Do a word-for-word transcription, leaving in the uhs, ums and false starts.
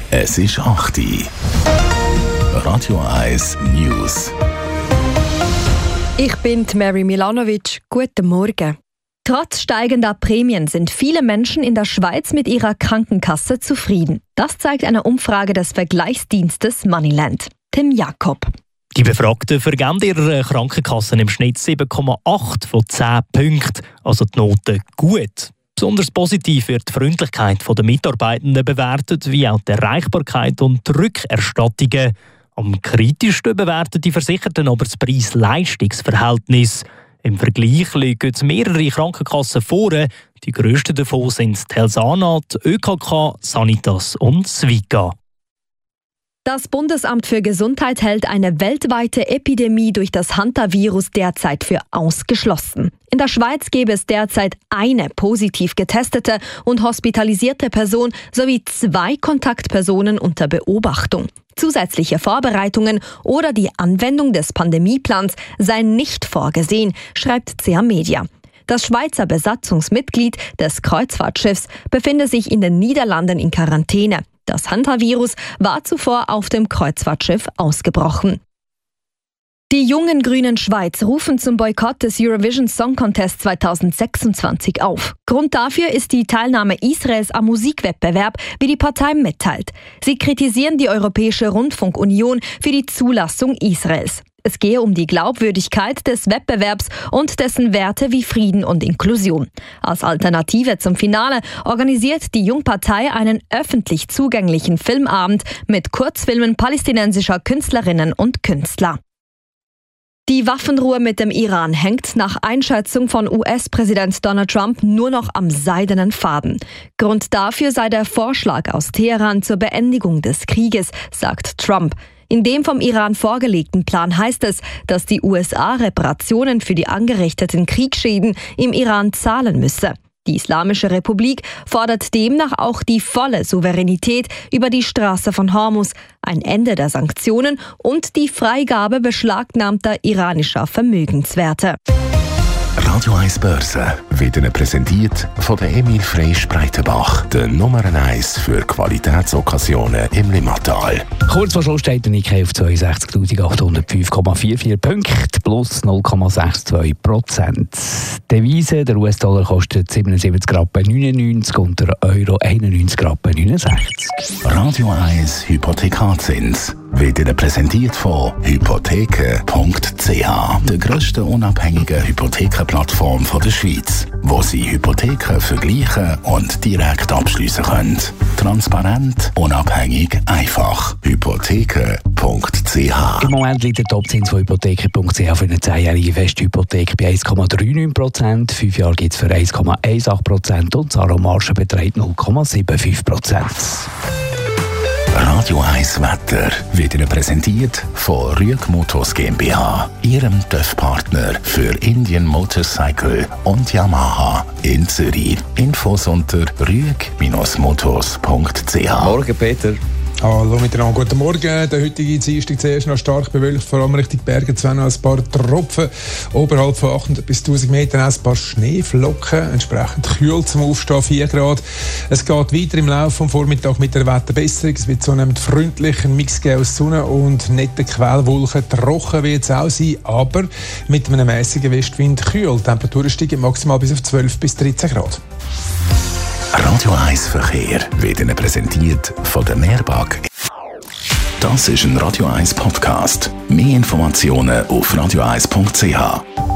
Es ist acht Uhr. Radio eins News. Ich bin Mary Milanovic. Guten Morgen. Trotz steigender Prämien sind viele Menschen in der Schweiz mit ihrer Krankenkasse zufrieden. Das zeigt eine Umfrage des Vergleichsdienstes Moneyland. Tim Jakob. Die Befragten vergeben ihrer Krankenkassen im Schnitt sieben Komma acht von zehn Punkten, also die Note gut. Besonders positiv wird die Freundlichkeit der Mitarbeitenden bewertet, wie auch die Erreichbarkeit und die Rückerstattungen. Am kritischsten bewerten die Versicherten aber das Preis-Leistungs-Verhältnis. Im Vergleich liegen mehrere Krankenkassen vor. Die grössten davon sind die Helsana, die Ö K K, Sanitas und Sviga. Das Bundesamt für Gesundheit hält eine weltweite Epidemie durch das Hantavirus derzeit für ausgeschlossen. In der Schweiz gäbe es derzeit eine positiv getestete und hospitalisierte Person sowie zwei Kontaktpersonen unter Beobachtung. Zusätzliche Vorbereitungen oder die Anwendung des Pandemieplans seien nicht vorgesehen, schreibt C A Media. Das Schweizer Besatzungsmitglied des Kreuzfahrtschiffs befinde sich in den Niederlanden in Quarantäne. Das Hantavirus war zuvor auf dem Kreuzfahrtschiff ausgebrochen. Die jungen Grünen Schweiz rufen zum Boykott des Eurovision Song Contest zwanzig sechsundzwanzig auf. Grund dafür ist die Teilnahme Israels am Musikwettbewerb, wie die Partei mitteilt. Sie kritisieren die Europäische Rundfunkunion für die Zulassung Israels. Es gehe um die Glaubwürdigkeit des Wettbewerbs und dessen Werte wie Frieden und Inklusion. Als Alternative zum Finale organisiert die Jungpartei einen öffentlich zugänglichen Filmabend mit Kurzfilmen palästinensischer Künstlerinnen und Künstler. Die Waffenruhe mit dem Iran hängt nach Einschätzung von U S-Präsident Donald Trump nur noch am seidenen Faden. Grund dafür sei der Vorschlag aus Teheran zur Beendigung des Krieges, sagt Trump. In dem vom Iran vorgelegten Plan heißt es, dass die U S A Reparationen für die angerichteten Kriegsschäden im Iran zahlen müsse. Die Islamische Republik fordert demnach auch die volle Souveränität über die Straße von Hormuz, ein Ende der Sanktionen und die Freigabe beschlagnahmter iranischer Vermögenswerte. Radio eins Börse wird Ihnen präsentiert von der Emil Frey Spreitenbach, der Nummer eins für Qualitätsokkasionen im Limmatal. Kurz vor Schluss steht der Nikkei auf zweiundsechzigtausendachthundertfünf Komma vierundvierzig Punkte, plus null Komma zweiundsechzig Prozent. Die Devise, der U S-Dollar kostet siebenundsiebzig Rappen neunundneunzig und der Euro einundneunzig Rappen neunundsechzig. Radio eins Hypothekarzins wird Ihnen präsentiert von hypotheken punkt c h, der grössten unabhängigen Hypothekenplattform der Schweiz, wo Sie Hypotheken vergleichen und direkt abschliessen können. Transparent, unabhängig, einfach. hypotheken punkt c h. Im Moment liegt der Topzins von hypotheken punkt c h für eine zehnjährige Festhypothek bei eins Komma neununddreißig Prozent, fünf Jahre gibt es für eins Komma achtzehn Prozent und die Zaro-Marge beträgt null Komma fünfundsiebzig Prozent. Radio eins Wetter wird Ihnen präsentiert von Rüeg Motors GmbH, Ihrem T Ö F-Partner für Indian Motorcycle und Yamaha in Zürich. Infos unter rüeg Motors punkt c h. Morgen, Peter. Hallo miteinander, guten Morgen. Der heutige Dienstag zuerst noch stark bewölkt, vor allem Richtung Berge, zwar noch ein paar Tropfen, oberhalb von achthundert bis tausend Metern ein paar Schneeflocken, entsprechend kühl zum Aufstehen, vier Grad. Es geht weiter im Laufe vom Vormittag mit der Wetterbesserung, es wird zunehmend freundlich, ein Mix aus Sonne und netten Quellwolken, trocken wird es auch sein, aber mit einem mäßigen Westwind kühl. Die Temperaturen steigen maximal bis auf zwölf bis dreizehn Grad. Radio eins Verkehr wird Ihnen präsentiert von der Meerbag. Das ist ein Radio eins Podcast. Mehr Informationen auf radio eins punkt c h.